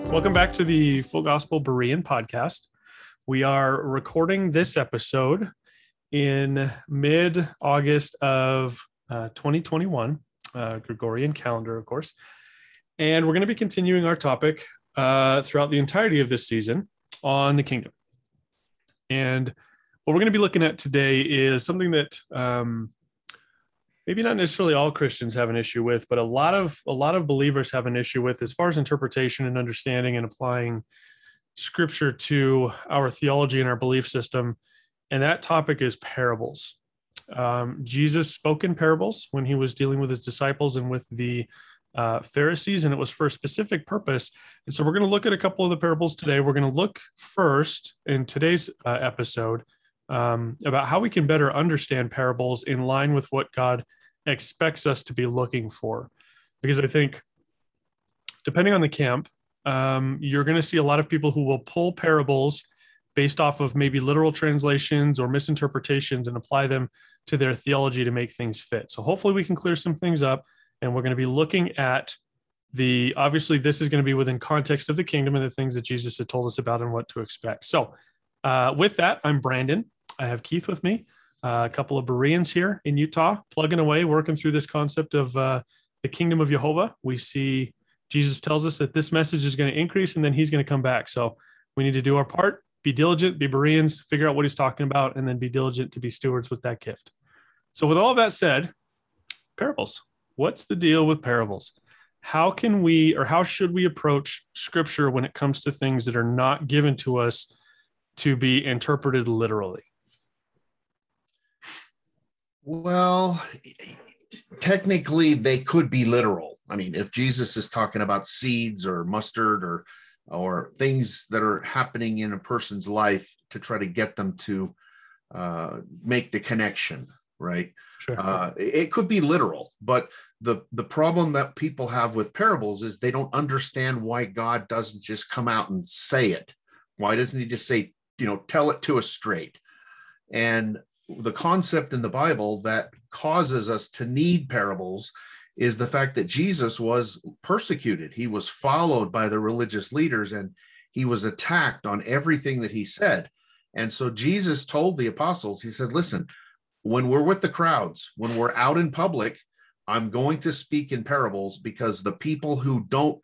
Welcome back to the Full Gospel Berean podcast. We are recording this episode in mid-August of 2021, Gregorian calendar, of course. And we're going to be continuing our topic throughout the entirety of this season on the kingdom. And what we're going to be looking at today is something that maybe not necessarily all Christians have an issue with, but a lot of believers have an issue with as far as interpretation and understanding and applying scripture to our theology and our belief system. And that topic is parables. Jesus spoke in parables when he was dealing with his disciples and with the Pharisees, and it was for a specific purpose. And so we're going to look at a couple of the parables today. We're going to look first in today's episode about how we can better understand parables in line with what God expects us to be looking for. Because I think, depending on the camp, you're going to see a lot of people who will pull parables based off of maybe literal translations or misinterpretations and apply them to their theology to make things fit. So hopefully we can clear some things up, and we're going to be looking at obviously this is going to be within context of the kingdom and the things that Jesus had told us about and what to expect. So with that, I'm Brandon. I have Keith with me, a couple of Bereans here in Utah, plugging away, working through this concept of the kingdom of Jehovah. We see Jesus tells us that this message is going to increase and then he's going to come back. So we need to do our part, be diligent, be Bereans, figure out what he's talking about, and then be diligent to be stewards with that gift. So with all of that said, parables. What's the deal with parables? How can we, or how should we approach scripture when it comes to things that are not given to us to be interpreted literally? Well, technically they could be literal. I mean, if Jesus is talking about seeds or mustard or things that are happening in a person's life to try to get them to make the connection, right? Sure. It could be literal, but the problem that people have with parables is they don't understand why God doesn't just come out and say it. Why doesn't he just say, tell it to us straight? And the concept in the Bible that causes us to need parables is the fact that Jesus was persecuted. He was followed by the religious leaders and he was attacked on everything that he said. And so Jesus told the apostles, he said, listen, when we're with the crowds, when we're out in public, I'm going to speak in parables because the people who don't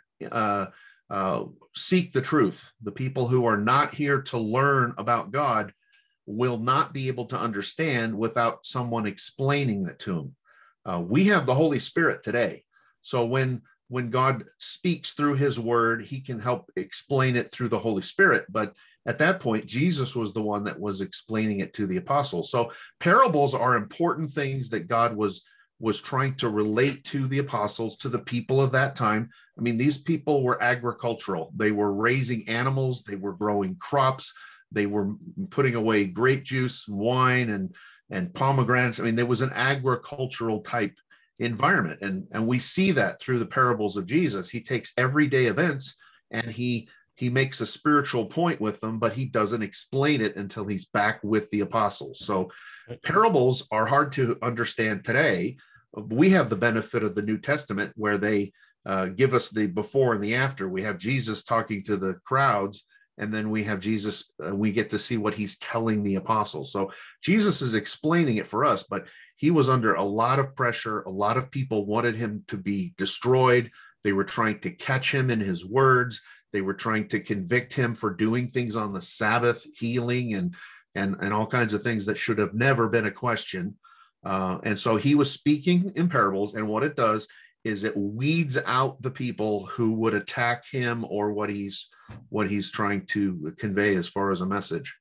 seek the truth, the people who are not here to learn about God, will not be able to understand without someone explaining it to them. We have the Holy Spirit today. So when God speaks through his word, he can help explain it through the Holy Spirit. But at that point, Jesus was the one that was explaining it to the apostles. So parables are important things that God was trying to relate to the apostles, to the people of that time. I mean, these people were agricultural. They were raising animals. They were growing crops. They were putting away grape juice, wine, and pomegranates. I mean, there was an agricultural type environment. And we see that through the parables of Jesus. He takes everyday events and he makes a spiritual point with them, but he doesn't explain it until he's back with the apostles. So parables are hard to understand today. We have the benefit of the New Testament where they give us the before and the after. We have Jesus talking to the crowds, and then we have Jesus, we get to see what he's telling the apostles. So Jesus is explaining it for us, but he was under a lot of pressure. A lot of people wanted him to be destroyed. They were trying to catch him in his words. They were trying to convict him for doing things on the Sabbath, healing and all kinds of things that should have never been a question. And so he was speaking in parables, and what it does is it weeds out the people who would attack him or what he's trying to convey as far as a message.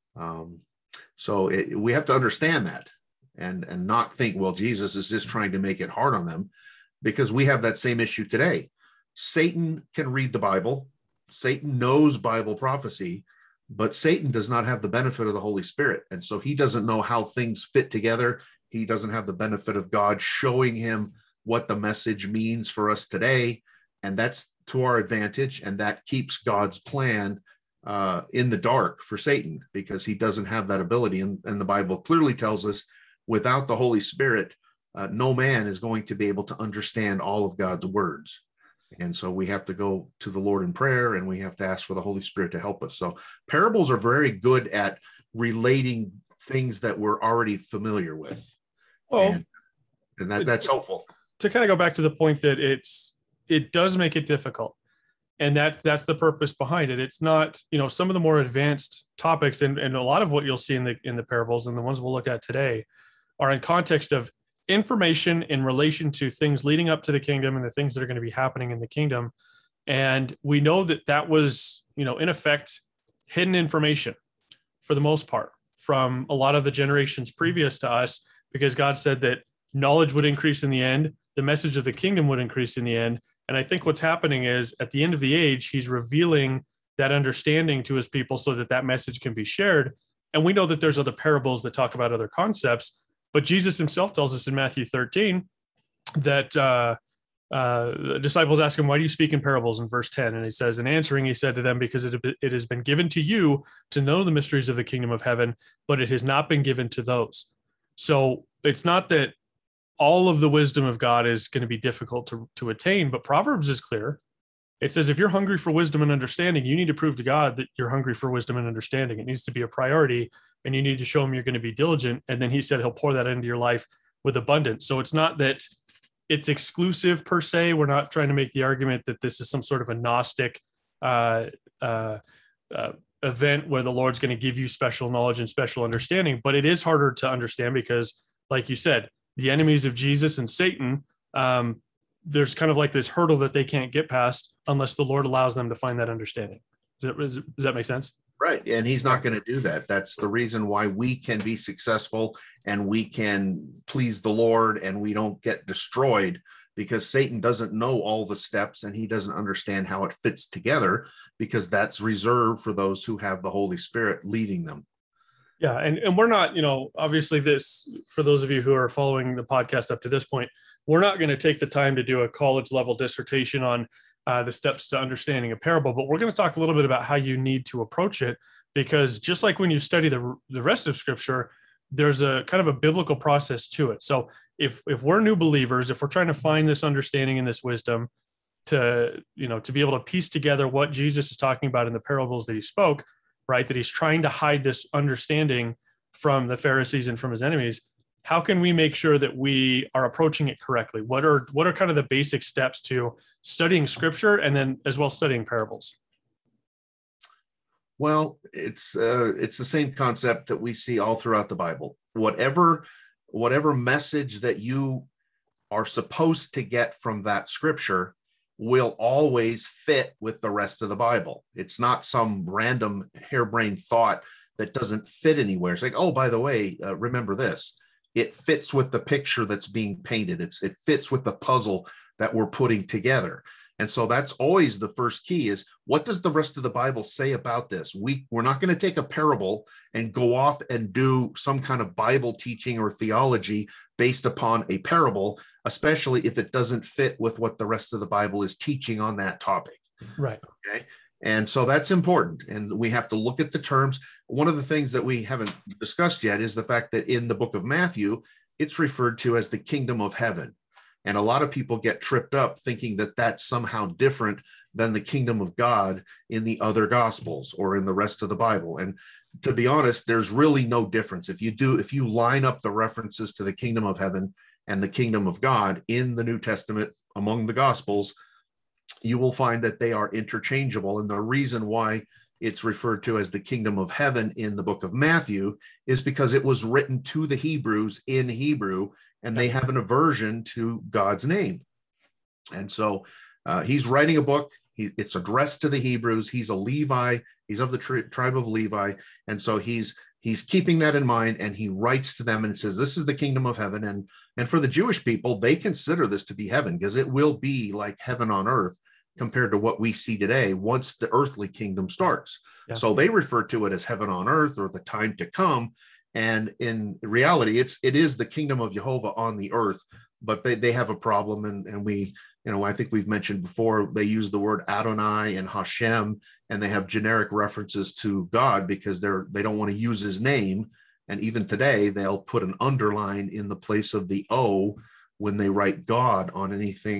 We have to understand that and not think, well, Jesus is just trying to make it hard on them, because we have that same issue today. Satan can read the Bible. Satan knows Bible prophecy, but Satan does not have the benefit of the Holy Spirit. And so he doesn't know how things fit together. He doesn't have the benefit of God showing him what the message means for us today. And that's to our advantage. And that keeps God's plan in the dark for Satan, because he doesn't have that ability. And the Bible clearly tells us without the Holy Spirit, no man is going to be able to understand all of God's words. And so we have to go to the Lord in prayer, and we have to ask for the Holy Spirit to help us. So parables are very good at relating things that we're already familiar with. Well, And that's helpful. To kind of go back to the point that it does make it difficult. And that's the purpose behind it. It's not, some of the more advanced topics, and a lot of what you'll see in the parables and the ones we'll look at today are in context of information in relation to things leading up to the kingdom and the things that are going to be happening in the kingdom. And we know that was, in effect, hidden information for the most part from a lot of the generations previous to us, because God said that knowledge would increase in the end, the message of the kingdom would increase in the end. And I think what's happening is at the end of the age, he's revealing that understanding to his people so that message can be shared. And we know that there's other parables that talk about other concepts, but Jesus himself tells us in Matthew 13 that the disciples ask him, why do you speak in parables, in verse 10? And he says, in answering, he said to them, because it has been given to you to know the mysteries of the kingdom of heaven, but it has not been given to those. So it's not that all of the wisdom of God is going to be difficult to attain, but Proverbs is clear. It says, if you're hungry for wisdom and understanding, you need to prove to God that you're hungry for wisdom and understanding. It needs to be a priority, and you need to show him you're going to be diligent. And then he said he'll pour that into your life with abundance. So it's not that it's exclusive per se. We're not trying to make the argument that this is some sort of a Gnostic event where the Lord's going to give you special knowledge and special understanding, but it is harder to understand because, like you said, the enemies of Jesus and Satan, there's kind of like this hurdle that they can't get past unless the Lord allows them to find that understanding. Does that make sense? Right. And he's not going to do that. That's the reason why we can be successful and we can please the Lord and we don't get destroyed, because Satan doesn't know all the steps and he doesn't understand how it fits together, because that's reserved for those who have the Holy Spirit leading them. Yeah. And we're not, obviously this, for those of you who are following the podcast up to this point, we're not going to take the time to do a college level dissertation on the steps to understanding a parable, but we're going to talk a little bit about how you need to approach it, because just like when you study the rest of Scripture, there's a kind of a biblical process to it. So if we're new believers, if we're trying to find this understanding and this wisdom to be able to piece together what Jesus is talking about in the parables that he spoke, right, that he's trying to hide this understanding from the Pharisees and from his enemies, how can we make sure that we are approaching it correctly? What are kind of the basic steps to studying Scripture and then as well studying parables? Well, it's the same concept that we see all throughout the Bible. Whatever message that you are supposed to get from that Scripture will always fit with the rest of the Bible. It's not some random harebrained thought that doesn't fit anywhere. It's like, oh, by the way, remember this. It fits with the picture that's being painted. It fits with the puzzle that we're putting together. And so that's always the first key is, what does the rest of the Bible say about this? We're not going to take a parable and go off and do some kind of Bible teaching or theology based upon a parable, especially if it doesn't fit with what the rest of the Bible is teaching on that topic. Right. Okay. And so that's important. And we have to look at the terms. One of the things that we haven't discussed yet is the fact that in the book of Matthew, it's referred to as the kingdom of heaven. And a lot of people get tripped up thinking that that's somehow different than the kingdom of God in the other gospels or in the rest of the Bible. And to be honest, there's really no difference. If you line up the references to the kingdom of heaven and the kingdom of God in the New Testament among the gospels, you will find that they are interchangeable. And the reason why it's referred to as the kingdom of heaven in the book of Matthew is because it was written to the Hebrews in Hebrew, and they have an aversion to God's name. And so he's writing a book. It's addressed to the Hebrews. He's a Levi. He's of the tribe of Levi. And so he's keeping that in mind, and he writes to them and says, this is the kingdom of heaven. And for the Jewish people, they consider this to be heaven, because it will be like heaven on earth compared to what we see today once the earthly kingdom starts. Yeah. So they refer to it as heaven on earth, or the time to come. And in reality, it is the kingdom of Jehovah on the earth, but they have a problem. And we, I think we've mentioned before, they use the word Adonai and Hashem, and they have generic references to God because they don't want to use his name. And even today, they'll put an underline in the place of the O when they write God on anything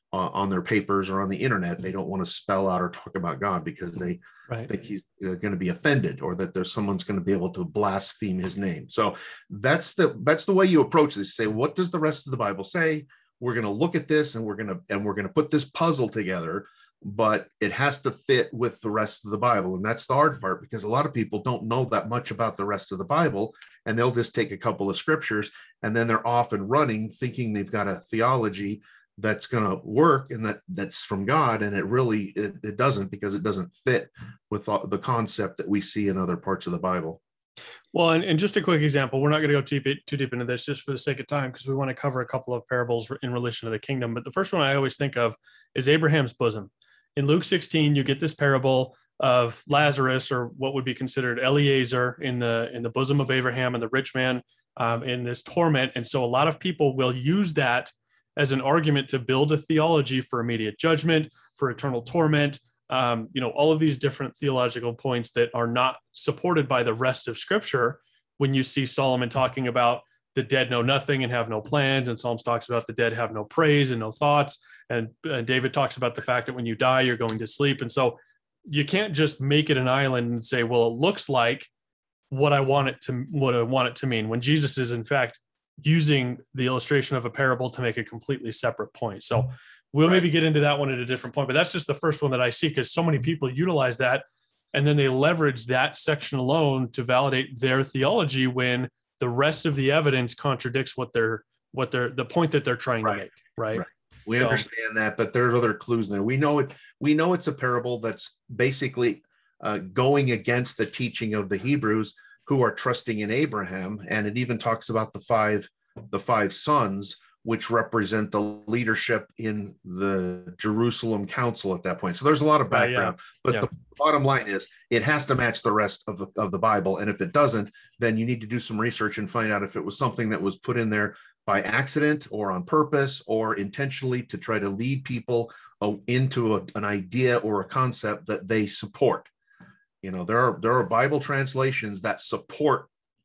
on their papers or on the internet. They don't want to spell out or talk about God because they think he's going to be offended, or that there's someone's going to be able to blaspheme his name. So that's the way you approach this. Say, what does the rest of the Bible say? We're going to look at this, and we're going to put this puzzle together, but it has to fit with the rest of the Bible. And that's the hard part, because a lot of people don't know that much about the rest of the Bible, and they'll just take a couple of scriptures and then they're off and running thinking they've got a theology that's going to work and that's from God. And it doesn't, because it doesn't fit with the concept that we see in other parts of the Bible. Well, and just a quick example, we're not going to go too deep into this just for the sake of time, because we want to cover a couple of parables in relation to the kingdom. But the first one I always think of is Abraham's bosom. In Luke 16, you get this parable of Lazarus, or what would be considered Eliezer, in the bosom of Abraham, and the rich man in this torment. And so a lot of people will use that as an argument to build a theology for immediate judgment, for eternal torment, all of these different theological points that are not supported by the rest of Scripture. When you see Solomon talking about the dead know nothing and have no plans, and Psalms talks about the dead have no praise and no thoughts, and David talks about the fact that when you die, you're going to sleep. And so you can't just make it an island and say, well, it looks like what I want it to mean, when Jesus is in fact using the illustration of a parable to make a completely separate point. So we'll maybe get into that one at a different point, but that's just the first one that I see, because so many people utilize that, and then they leverage that section alone to validate their theology when the rest of the evidence contradicts the point that they're trying to make. Right. We understand that, but there's other clues in there. We know it's a parable that's basically going against the teaching of the Hebrews who are trusting in Abraham. And it even talks about the five sons, which represent the leadership in the Jerusalem council at that point. So there's a lot of background, but the bottom line is it has to match the rest of the Bible. And if it doesn't, then you need to do some research and find out if it was something that was put in there by accident or on purpose or intentionally to try to lead people into an idea or a concept that they support. There are Bible translations that support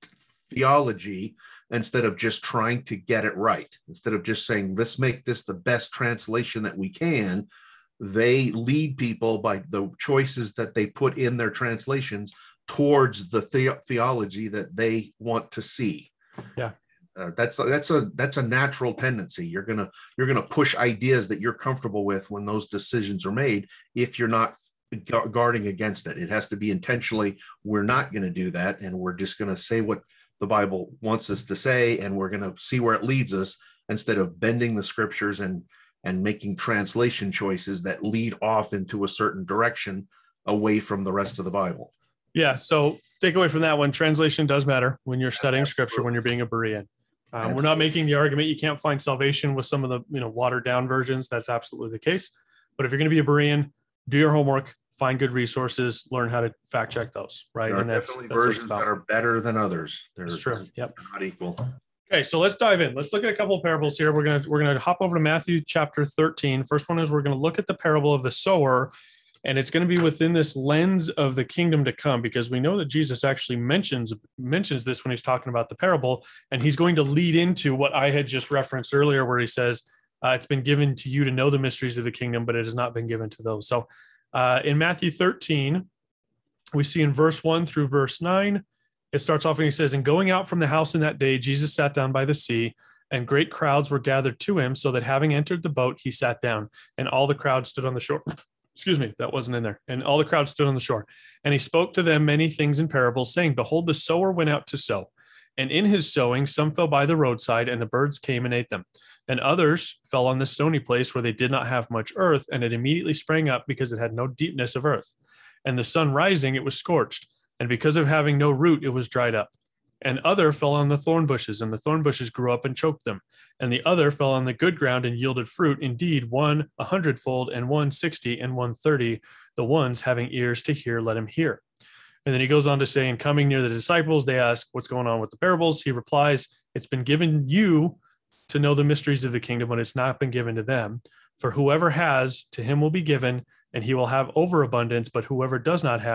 theology instead of just trying to get it right. Instead of just saying, let's make this the best translation that we can, they lead people by the choices that they put in their translations towards the theology that they want to see. Yeah. That's a natural tendency. You're gonna push ideas that you're comfortable with when those decisions are made. If you're not guarding against it, it has to be intentionally. We're not going to do that, and we're just going to say what the Bible wants us to say, and we're going to see where it leads us, instead of bending the scriptures and making translation choices that lead off into a certain direction away from the rest of the Bible. Yeah. So take away from that one, translation does matter when you're studying scripture, when you're being a Berean. We're not making the argument you can't find salvation with some of the watered down versions. That's absolutely the case. But if you're going to be a Berean, do your homework, find good resources, learn how to fact check those. Right. There are definitely versions that are better than others. That's true. Yep. They're not equal. Okay, so let's dive in. Let's look at a couple of parables here. We're gonna hop over to Matthew chapter 13. First one is we're going to look at the parable of the sower, and it's going to be within this lens of the kingdom to come, because we know that Jesus actually mentions this when he's talking about the parable, and he's going to lead into what I had just referenced earlier, where he says, it's been given to you to know the mysteries of the kingdom, but it has not been given to those. So in Matthew 13, we see in verse 1 through verse 9, it starts off and he says, "And going out from the house in that day, Jesus sat down by the sea, and great crowds were gathered to him, so that having entered the boat, he sat down, and all the crowd stood on the shore." Excuse me, that wasn't in there. "And all the crowd stood on the shore. And he spoke to them many things in parables, saying, Behold, the sower went out to sow. And in his sowing, some fell by the roadside, and the birds came and ate them. And others fell on the stony place where they did not have much earth, and it immediately sprang up because it had no deepness of earth. And the sun rising, it was scorched. And because of having no root, it was dried up. And other fell on the thorn bushes, and the thorn bushes grew up and choked them. And the other fell on the good ground and yielded fruit, indeed, one 100-fold, and one 60, and one 30. The ones having ears to hear, let him hear." And then he goes on to say, "And coming near the disciples, they ask, What's going on with the parables? He replies, It's been given you to know the mysteries of the kingdom, but it's not been given to them. For whoever has, to him will be given, and he will have overabundance. But whoever does not have,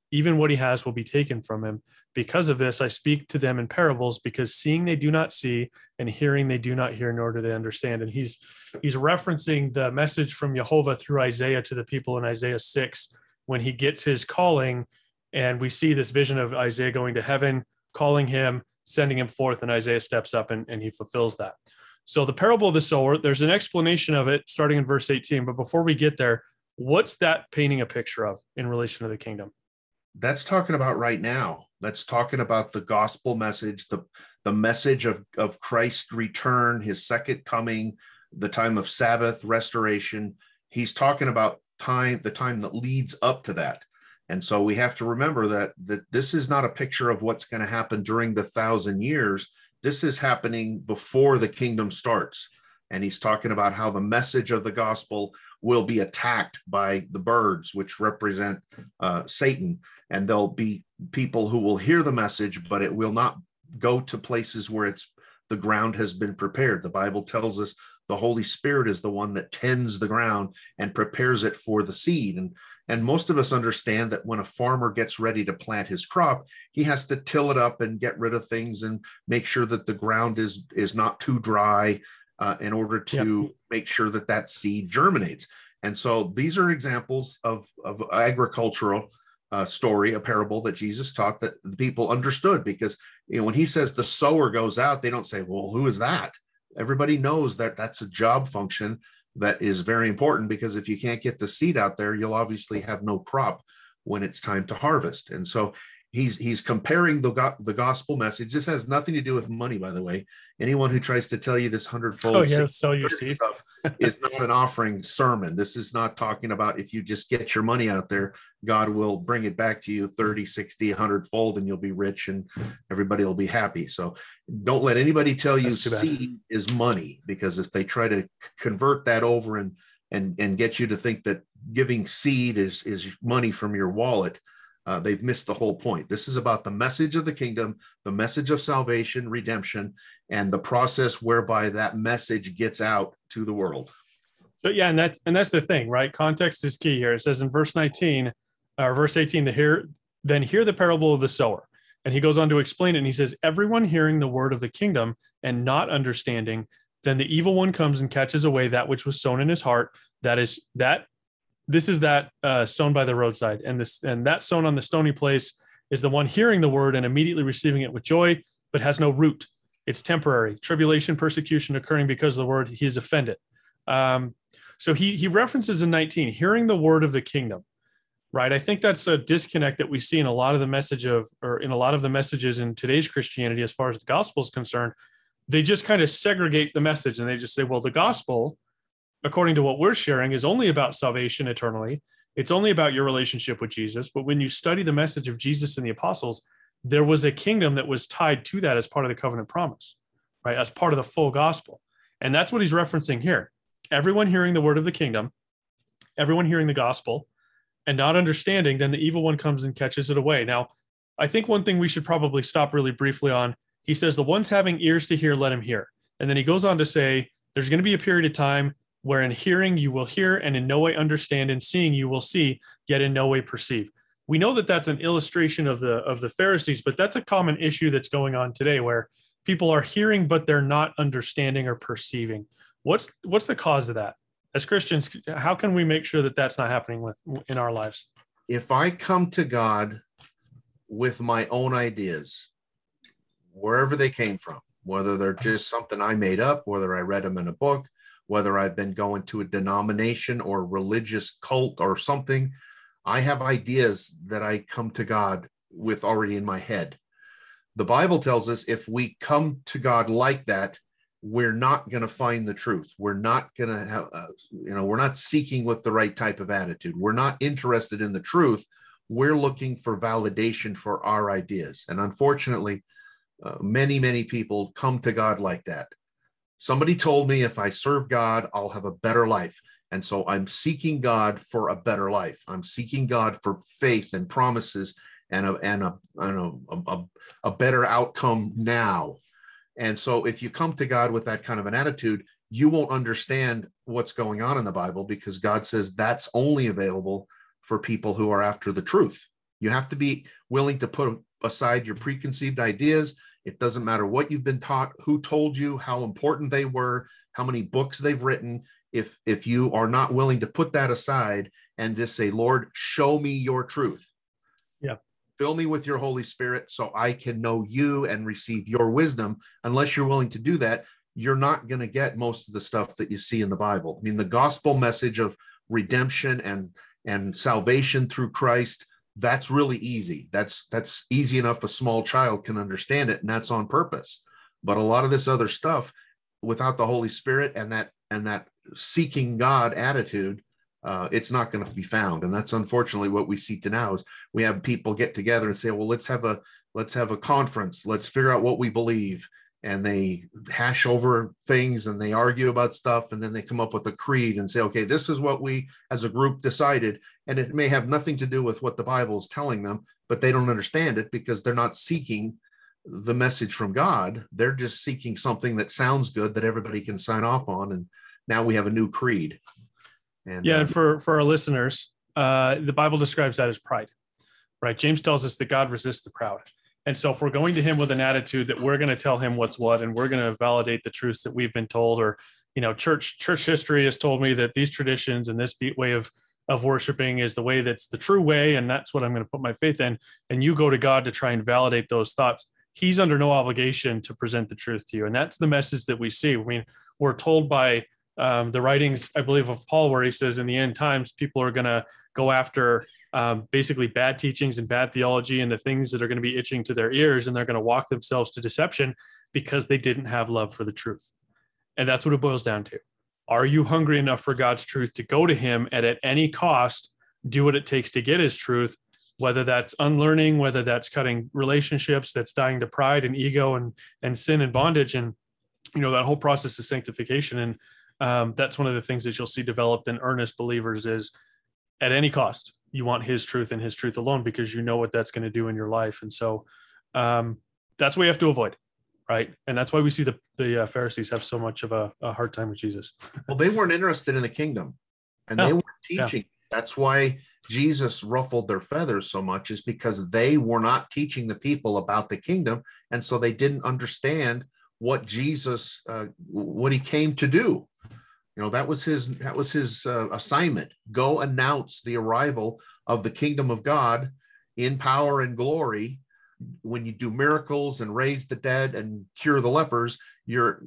Even what he has will be taken from him. Because of this, I speak to them in parables, because seeing they do not see, and hearing they do not hear, nor do they understand. And he's referencing the message from Jehovah through Isaiah to the people in Isaiah 6, when he gets his calling, and we see this vision of Isaiah going to heaven, calling him, sending him forth, and Isaiah steps up and he fulfills that. So the parable of the sower, there's an explanation of it starting in verse 18. But before we get there, what's that painting a picture of in relation to the kingdom? That's talking about right now. That's talking about the gospel message, the message of Christ's return, his second coming, the time of Sabbath, restoration. He's talking about the time that leads up to that. And so we have to remember that this is not a picture of what's going to happen during the 1,000 years. This is happening before the kingdom starts. And he's talking about how the message of the gospel will be attacked by the birds, which represent Satan. And there'll be people who will hear the message, but it will not go to places where the ground has been prepared. The Bible tells us the Holy Spirit is the one that tends the ground and prepares it for the seed. And most of us understand that when a farmer gets ready to plant his crop, he has to till it up and get rid of things and make sure that the ground is not too dry in order to make sure that seed germinates. And so these are examples of agricultural story, a parable that Jesus taught that the people understood, because when he says the sower goes out, they don't say, well, who is that? Everybody knows that that's a job function that is very important, because if you can't get the seed out there, you'll obviously have no crop when it's time to harvest. And so he's comparing the gospel message. This has nothing to do with money, by the way. Anyone who tries to tell you this 100-fold sell your seed stuff is not an offering sermon. This is not talking about if you just get your money out there, God will bring it back to you 30, 60, 100-fold, and you'll be rich and everybody will be happy. So don't let anybody tell you seed is money, because if they try to convert that over and get you to think that giving seed is money from your wallet, they've missed the whole point. This is about the message of the kingdom, the message of salvation, redemption, and the process whereby that message gets out to the world. So yeah, and that's the thing, right? Context is key here. It says in verse 19 or verse 18, then hear the parable of the sower. And he goes on to explain it. And he says, everyone hearing the word of the kingdom and not understanding, then the evil one comes and catches away that which was sown in his heart. This is that sown by the roadside, and that sown on the stony place is the one hearing the word and immediately receiving it with joy, but has no root. It's temporary. Tribulation, persecution occurring because of the word, he is offended. So he references in 19, hearing the word of the kingdom, right? I think that's a disconnect that we see in a lot of the messages in today's Christianity as far as the gospel is concerned. They just kind of segregate the message, and they just say, well, the gospel, according to what we're sharing, is only about salvation eternally. It's only about your relationship with Jesus. But when you study the message of Jesus and the apostles, there was a kingdom that was tied to that as part of the covenant promise, right? As part of the full gospel. And that's what he's referencing here. Everyone hearing the word of the kingdom, everyone hearing the gospel and not understanding, then the evil one comes and catches it away. Now, I think one thing we should probably stop really briefly on, he says, the ones having ears to hear, let him hear. And then he goes on to say, there's going to be a period of time where in hearing you will hear, and in no way understand, and seeing you will see, yet in no way perceive. We know that that's an illustration of the Pharisees, but that's a common issue that's going on today, where people are hearing, but they're not understanding or perceiving. What's the cause of that? As Christians, how can we make sure that that's not happening in our lives? If I come to God with my own ideas, wherever they came from, whether they're just something I made up, whether I read them in a book, whether I've been going to a denomination or religious cult or something, I have ideas that I come to God with already in my head. The Bible tells us if we come to God like that, we're not going to find the truth. We're not going to have, we're not seeking with the right type of attitude. We're not interested in the truth. We're looking for validation for our ideas. And unfortunately, many, many people come to God like that. Somebody told me if I serve God, I'll have a better life. And so I'm seeking God for a better life. I'm seeking God for faith and promises and a better outcome now. And so if you come to God with that kind of an attitude, you won't understand what's going on in the Bible, because God says that's only available for people who are after the truth. You have to be willing to put aside your preconceived ideas. It doesn't matter what you've been taught, who told you, how important they were, how many books they've written. If you are not willing to put that aside and just say, Lord, show me your truth. Yeah. Fill me with your Holy Spirit so I can know you and receive your wisdom. Unless you're willing to do that, you're not going to get most of the stuff that you see in the Bible. I mean, the gospel message of redemption and salvation through Christ, that's really easy. That's easy enough a small child can understand it, and that's on purpose. But a lot of this other stuff, without the Holy Spirit and that seeking God attitude, it's not going to be found. And that's unfortunately what we see to now is we have people get together and say, well, let's have a conference. Let's figure out what we believe. And they hash over things and they argue about stuff. And then they come up with a creed and say, okay, this is what we as a group decided. And it may have nothing to do with what the Bible is telling them, but they don't understand it because they're not seeking the message from God. They're just seeking something that sounds good that everybody can sign off on. And now we have a new creed. And and for our listeners, the Bible describes that as pride, right? James tells us that God resists the proud. And so if we're going to him with an attitude that we're going to tell him what's what, and we're going to validate the truths that we've been told, or, church history has told me that these traditions and this way of worshiping is the way that's the true way. And that's what I'm going to put my faith in. And you go to God to try and validate those thoughts. He's under no obligation to present the truth to you. And that's the message that we see. I mean, we're told by the writings, I believe, of Paul, where he says in the end times, people are going to go after basically bad teachings and bad theology and the things that are going to be itching to their ears, and they're going to walk themselves to deception because they didn't have love for the truth. And that's what it boils down to. Are you hungry enough for God's truth to go to him and at any cost do what it takes to get his truth, whether that's unlearning, whether that's cutting relationships, that's dying to pride and ego and sin and bondage, and that whole process of sanctification. And that's one of the things that you'll see developed in earnest believers is at any cost, you want his truth and his truth alone, because you know what that's going to do in your life. And so that's what we have to avoid, right? And that's why we see the Pharisees have so much of a hard time with Jesus. Well, they weren't interested in the kingdom, and they weren't teaching. Yeah. That's why Jesus ruffled their feathers so much, is because they were not teaching the people about the kingdom. And so they didn't understand what Jesus, what he came to do. That was his assignment. Go announce the arrival of the kingdom of God in power and glory. When you do miracles and raise the dead and cure the lepers, you're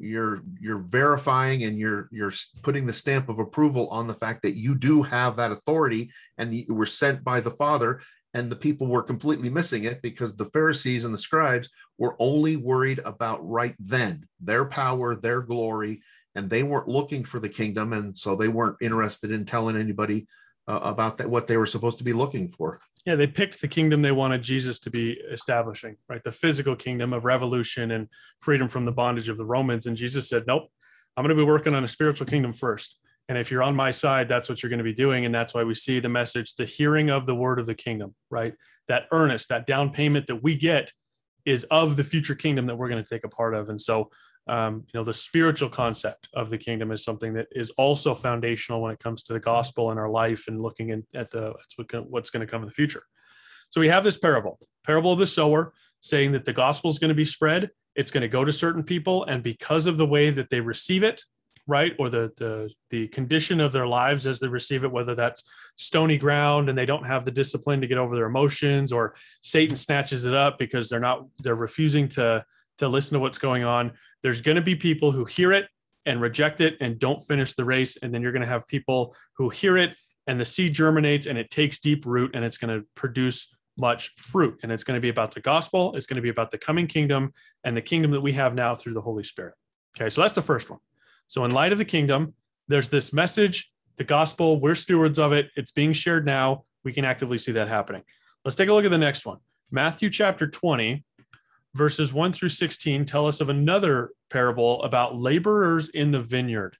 verifying and you're putting the stamp of approval on the fact that you do have that authority and you were sent by the Father. And the people were completely missing it because the Pharisees and the scribes were only worried about right then, their power, their glory, and they weren't looking for the kingdom. And so they weren't interested in telling anybody about that, what they were supposed to be looking for. Yeah, they picked the kingdom they wanted Jesus to be establishing, right? The physical kingdom of revolution and freedom from the bondage of the Romans. And Jesus said, nope, I'm going to be working on a spiritual kingdom first. And if you're on my side, that's what you're going to be doing. And that's why we see the message, the hearing of the word of the kingdom, right? That earnest, that down payment that we get is of the future kingdom that we're going to take a part of. And so, the spiritual concept of the kingdom is something that is also foundational when it comes to the gospel in our life and looking at what's going to come in the future. So we have this parable of the sower, saying that the gospel is going to be spread. It's going to go to certain people. And because of the way that they receive it, right, or the condition of their lives as they receive it, whether that's stony ground and they don't have the discipline to get over their emotions, or Satan snatches it up because they're refusing to listen to what's going on. There's going to be people who hear it and reject it and don't finish the race. And then you're going to have people who hear it and the seed germinates and it takes deep root and it's going to produce much fruit. And it's going to be about the gospel. It's going to be about the coming kingdom and the kingdom that we have now through the Holy Spirit. Okay, so that's the first one. So in light of the kingdom, there's this message, the gospel, we're stewards of it. It's being shared now. We can actively see that happening. Let's take a look at the next one. Matthew chapter 20, verses 1 through 16 tell us of another parable about laborers in the vineyard.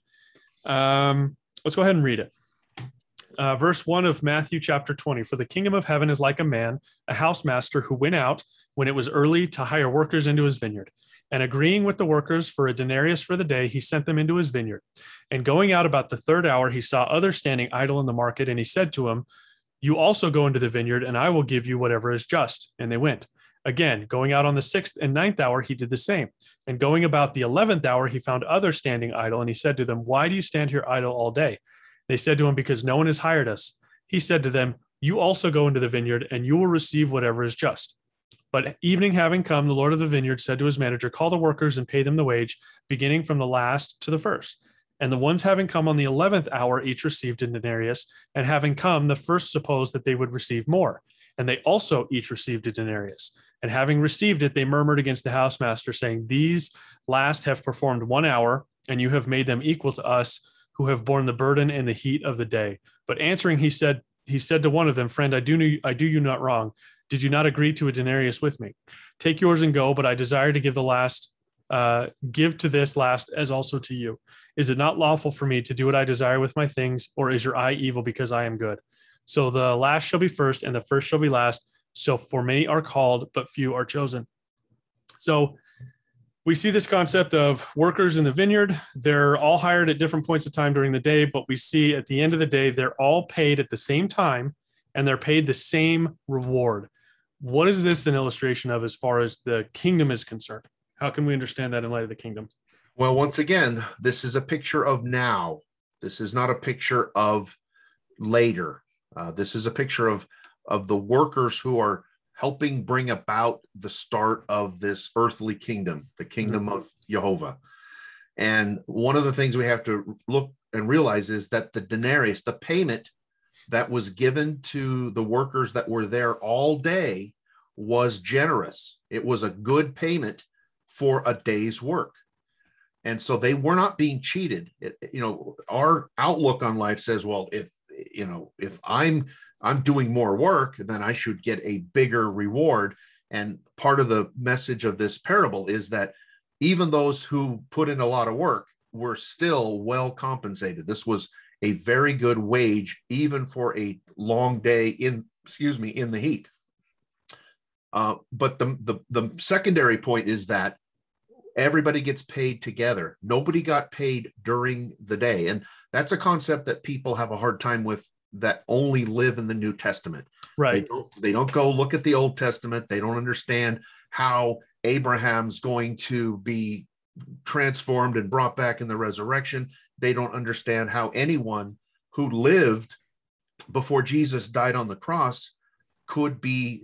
Let's go ahead and read it. Verse 1 of Matthew chapter 20, for the kingdom of heaven is like a housemaster who went out when it was early to hire workers into his vineyard. And agreeing with the workers for a denarius for the day, he sent them into his vineyard. And going out about the third hour, he saw others standing idle in the market. And he said to them, You also go into the vineyard, and I will give you whatever is just. And they went. Again, going out on the 6th and 9th hour, he did the same. And going about the 11th hour, he found others standing idle. And he said to them, why do you stand here idle all day? They said to him, because no one has hired us. He said to them, you also go into the vineyard, and you will receive whatever is just. But evening having come, the Lord of the vineyard said to his manager, call the workers and pay them the wage, beginning from the last to the first. And the ones having come on the 11th hour each received a denarius, and having come, the first supposed that they would receive more. And they also each received a denarius. And having received it, they murmured against the housemaster, saying, these last have performed 1 hour, and you have made them equal to us, who have borne the burden and the heat of the day. But answering, he said to one of them, friend, I do you not wrong. Did you not agree to a denarius with me? Take yours and go, but I desire to give give to this last as also to you. Is it not lawful for me to do what I desire with my things, or is your eye evil because I am good? So the last shall be first, and the first shall be last. So for many are called, but few are chosen. So we see this concept of workers in the vineyard. They're all hired at different points of time during the day, but we see at the end of the day, they're all paid at the same time, and they're paid the same reward. What is this an illustration of as far as the kingdom is concerned? How can we understand that in light of the kingdom? Well, once again, this is a picture of now. This is not a picture of later. This is a picture of the workers who are helping bring about the start of this earthly kingdom, the kingdom of Jehovah. And one of the things we have to look and realize is that the denarius, the payment that was given to the workers that were there all day, was generous. It was a good payment for a day's work. And so they were not being cheated. Our outlook on life says, well, if I'm doing more work, then I should get a bigger reward. And part of the message of this parable is that even those who put in a lot of work were still well compensated. This was a very good wage, even for a long day in the heat. But the secondary point is that everybody gets paid together. Nobody got paid during the day. And that's a concept that people have a hard time with that only live in the New Testament. Right. They don't go look at the Old Testament. They don't understand how Abraham's going to be transformed and brought back in the resurrection. They don't understand how anyone who lived before Jesus died on the cross could be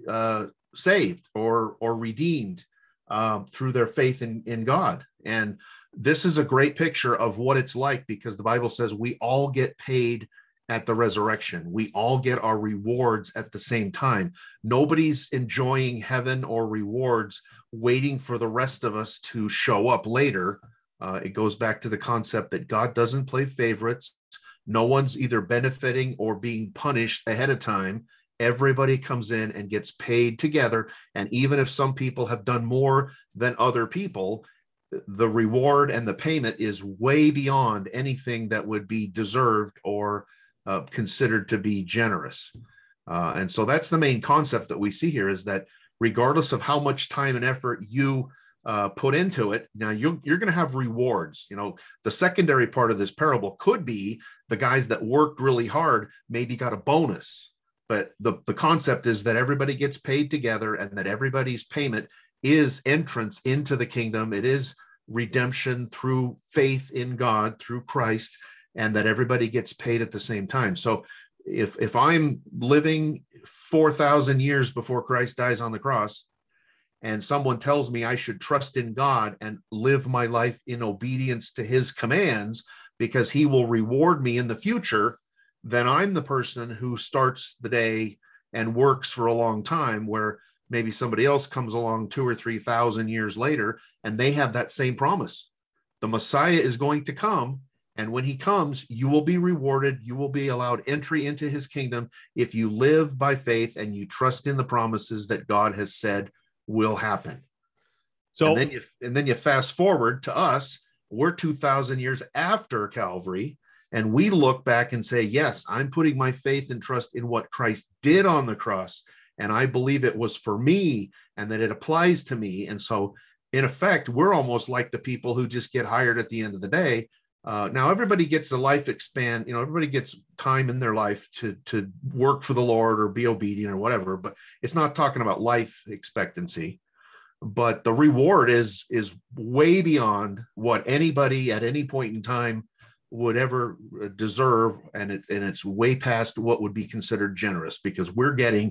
saved or redeemed through their faith in God. And this is a great picture of what it's like, because the Bible says we all get paid at the resurrection. We all get our rewards at the same time. Nobody's enjoying heaven or rewards waiting for the rest of us to show up later. It goes back to the concept that God doesn't play favorites. No one's either benefiting or being punished ahead of time. Everybody comes in and gets paid together. And even if some people have done more than other people, the reward and the payment is way beyond anything that would be deserved or considered to be generous. And so that's the main concept that we see here, is that regardless of how much time and effort you put into it, now you're going to have rewards. The secondary part of this parable could be the guys that worked really hard maybe got a bonus. But the concept is that everybody gets paid together, and that everybody's payment is entrance into the kingdom. It is redemption through faith in God, through Christ, and that everybody gets paid at the same time. So if I'm living 4,000 years before Christ dies on the cross, and someone tells me I should trust in God and live my life in obedience to his commands because he will reward me in the future, then I'm the person who starts the day and works for a long time, where maybe somebody else comes along 2,000 or 3,000 years later, and they have that same promise. The Messiah is going to come, and when he comes, you will be rewarded. You will be allowed entry into his kingdom if you live by faith and you trust in the promises that God has said will happen. So, and then you fast forward to us. We're 2,000 years after Calvary, and we look back and say, yes, I'm putting my faith and trust in what Christ did on the cross, and I believe it was for me and that it applies to me. And so, in effect, we're almost like the people who just get hired at the end of the day, Now everybody gets a life expand, everybody gets time in their life to work for the Lord or be obedient or whatever, but it's not talking about life expectancy. But the reward is way beyond what anybody at any point in time would ever deserve, and it's way past what would be considered generous, because we're getting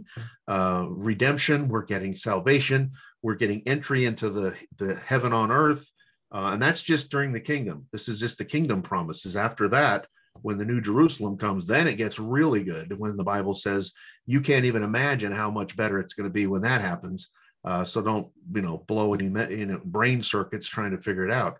redemption, we're getting salvation, we're getting entry into the heaven on earth, and that's just during the kingdom. This is just the kingdom promises. After that, when the New Jerusalem comes, then it gets really good, when the Bible says you can't even imagine how much better it's going to be when that happens. So don't blow any brain circuits trying to figure it out.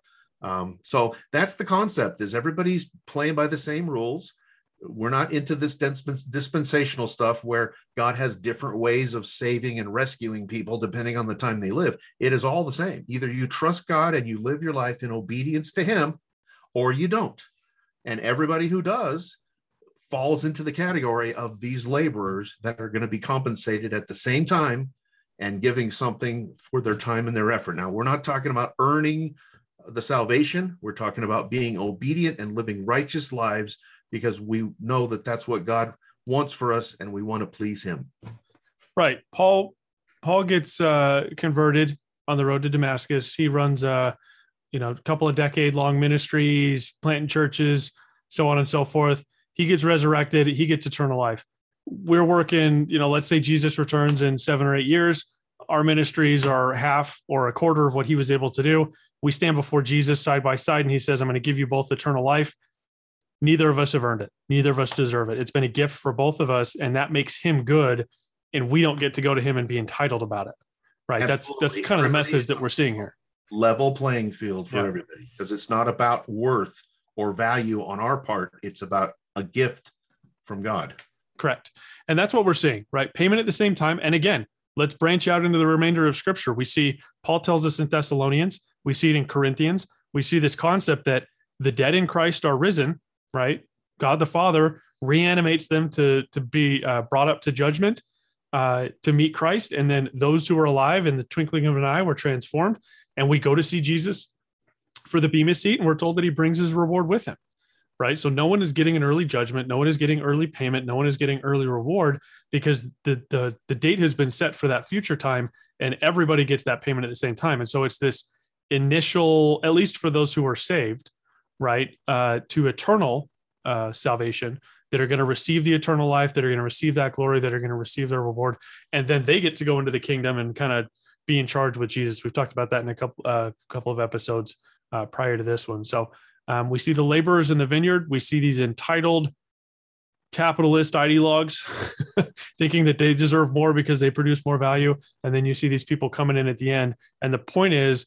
So that's the concept, is everybody's playing by the same rules. We're not into this dispensational stuff where God has different ways of saving and rescuing people depending on the time they live. It is all the same. Either you trust God and you live your life in obedience to him, or you don't. And everybody who does falls into the category of these laborers that are going to be compensated at the same time and giving something for their time and their effort. Now, we're not talking about earning the salvation. We're talking about being obedient and living righteous lives, because we know that that's what God wants for us, and we want to please him. Right. Paul gets converted on the road to Damascus. He runs a couple of decade-long ministries, planting churches, so on and so forth. He gets resurrected. He gets eternal life. We're working, let's say Jesus returns in 7 or 8 years. Our ministries are half or a quarter of what he was able to do. We stand before Jesus side by side, and he says, I'm going to give you both eternal life. Neither of us have earned it. Neither of us deserve it. It's been a gift for both of us, and that makes him good. And we don't get to go to him and be entitled about it. Right. Absolutely. That's kind of the message that we're seeing here. Level playing field for everybody, because it's not about worth or value on our part. It's about a gift from God. Correct. And that's what we're seeing, right? Payment at the same time. And again, let's branch out into the remainder of scripture. We see Paul tells us in Thessalonians, we see it in Corinthians, we see this concept that the dead in Christ are risen, right? God the Father reanimates them to be brought up to judgment, to meet Christ. And then those who are alive in the twinkling of an eye were transformed. And we go to see Jesus for the Bema seat, and we're told that he brings his reward with him. Right. So no one is getting an early judgment. No one is getting early payment. No one is getting early reward, because the date has been set for that future time, and everybody gets that payment at the same time. And so it's this initial, at least for those who are saved, right, to eternal salvation, that are going to receive the eternal life, that are going to receive that glory, that are going to receive their reward. And then they get to go into the kingdom and kind of be in charge with Jesus. We've talked about that in a couple of episodes prior to this one. So we see the laborers in the vineyard. We see these entitled capitalist ideologues thinking that they deserve more because they produce more value. And then you see these people coming in at the end. And the point is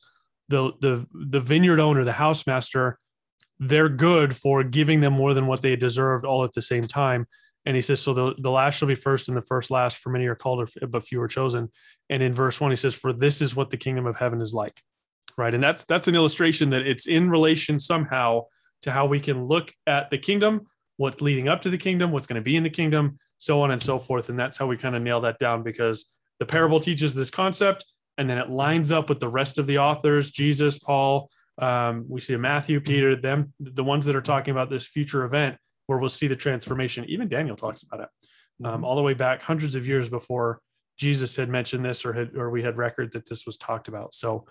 the vineyard owner, the house master, they're good for giving them more than what they deserved all at the same time. And he says, so the last shall be first and the first last, for many are called, but few are chosen. And in verse 1, he says, for this is what the kingdom of heaven is like. Right. And that's an illustration that it's in relation somehow to how we can look at the kingdom, what's leading up to the kingdom, what's going to be in the kingdom, so on and so forth. And that's how we kind of nail that down, because the parable teaches this concept, and then it lines up with the rest of the authors, Jesus, Paul, we see Matthew, Peter, them, the ones that are talking about this future event where we'll see the transformation. Even Daniel talks about it all the way back hundreds of years before Jesus had mentioned this, or we had record that this was talked about. So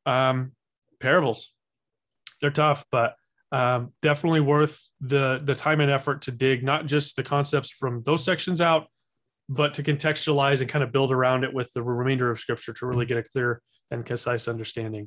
parables, they're tough, but definitely worth the time and effort to dig not just the concepts from those sections out, but to contextualize and kind of build around it with the remainder of scripture to really get a clear and concise understanding.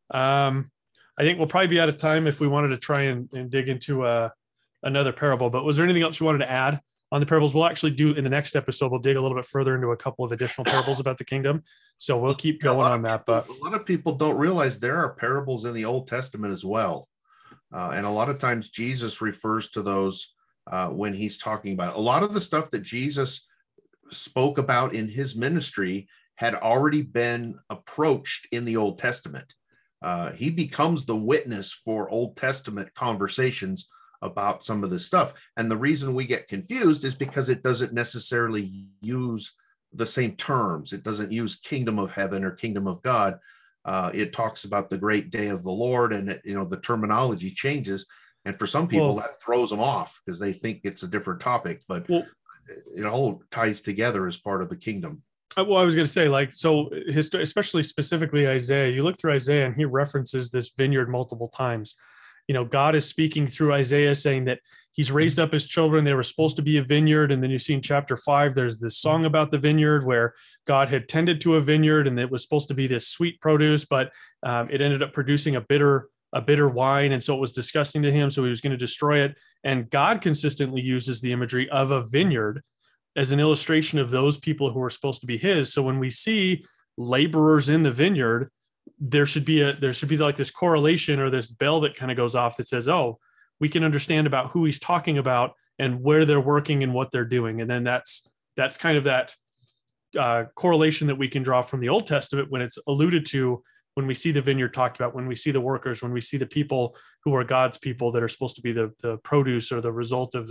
I think we'll probably be out of time if we wanted to try and dig into another parable, but was there anything else you wanted to add on the parables? We'll actually do in the next episode, we'll dig a little bit further into a couple of additional parables about the kingdom. So we'll keep going on that. But a lot of people don't realize there are parables in the Old Testament as well. And a lot of times Jesus refers to those when he's talking about a lot of the stuff that Jesus spoke about in his ministry had already been approached in the Old Testament. He becomes the witness for Old Testament conversations about some of this stuff. And the reason we get confused is because it doesn't necessarily use the same terms. It doesn't use kingdom of heaven or kingdom of God. It talks about the great day of the Lord, and the terminology changes. And for some people, Well, that throws them off because they think it's a different topic, but well, it all ties together as part of the kingdom. well, I was going to say, like, so especially specifically Isaiah, you look through Isaiah and he references this vineyard multiple times. You know, God is speaking through Isaiah saying that he's raised up his children. They were supposed to be a vineyard. And then you see in chapter 5, there's this song about the vineyard where God had tended to a vineyard and it was supposed to be this sweet produce, but it ended up producing a bitter wine. And so it was disgusting to him. So he was going to destroy it. And God consistently uses the imagery of a vineyard as an illustration of those people who are supposed to be his. So when we see laborers in the vineyard, there should be like this correlation or this bell that kind of goes off that says, oh, we can understand about who he's talking about and where they're working and what they're doing. And then that's kind of that correlation that we can draw from the Old Testament when it's alluded to, when we see the vineyard talked about, when we see the workers, when we see the people who are God's people that are supposed to be the produce or the result of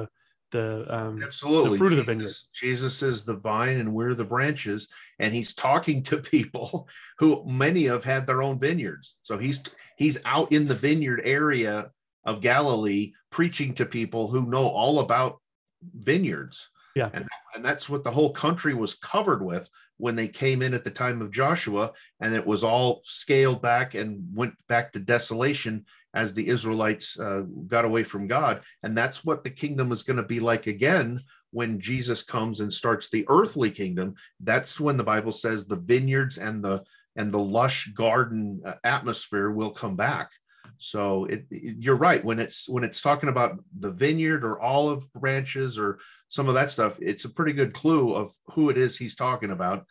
Absolutely. the fruit of the vineyard. Jesus is the vine and we're the branches, and he's talking to people who many have had their own vineyards. So he's out in the vineyard area of Galilee preaching to people who know all about vineyards. Yeah. And that's what the whole country was covered with when they came in at the time of Joshua, and it was all scaled back and went back to desolation as the Israelites got away from God. And that's what the kingdom is going to be like again when Jesus comes and starts the earthly kingdom. That's when the Bible says the vineyards and the lush garden atmosphere will come back. So you're right. When it's talking about the vineyard or olive branches or some of that stuff, it's a pretty good clue of who it is he's talking about.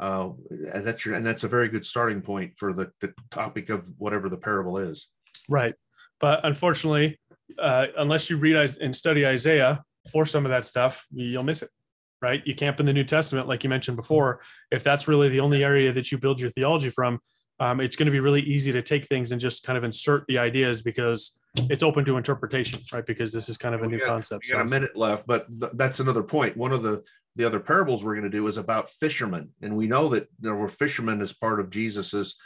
And that's a very good starting point for the topic of whatever the parable is. Right. But unfortunately, unless you read and study Isaiah for some of that stuff, you'll miss it. Right. You camp in the New Testament, like you mentioned before. If that's really the only area that you build your theology from, it's going to be really easy to take things and just kind of insert the ideas because it's open to interpretation, right? Because this is kind of a new concept. We got a minute left, but that's another point. One of the other parables we're going to do is about fishermen. And we know that there were fishermen as part of Jesus's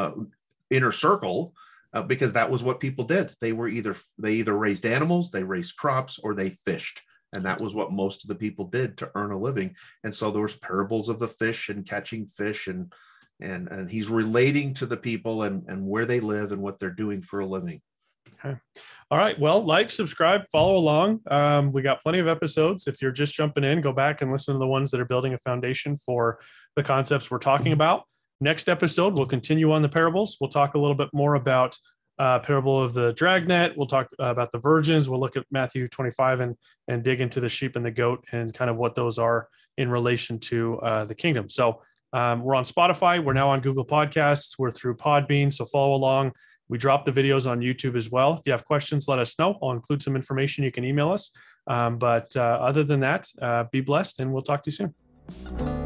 inner circle because that was what people did. They either raised animals, they raised crops, or they fished. And that was what most of the people did to earn a living. And so there was parables of the fish and catching fish, and he's relating to the people and where they live and what they're doing for a living. Okay. All right. Well, like, subscribe, follow along. We got plenty of episodes. If you're just jumping in, go back and listen to the ones that are building a foundation for the concepts we're talking about. Next episode, we'll continue on the parables. We'll talk a little bit more about parable of the dragnet. We'll talk about the virgins. We'll look at Matthew 25 and dig into the sheep and the goat and kind of what those are in relation to the kingdom. So we're on Spotify. We're now on Google Podcasts. We're through Podbean. So follow along. We drop the videos on YouTube as well. If you have questions, let us know. I'll include some information. You can email us. But other than that, be blessed, and we'll talk to you soon.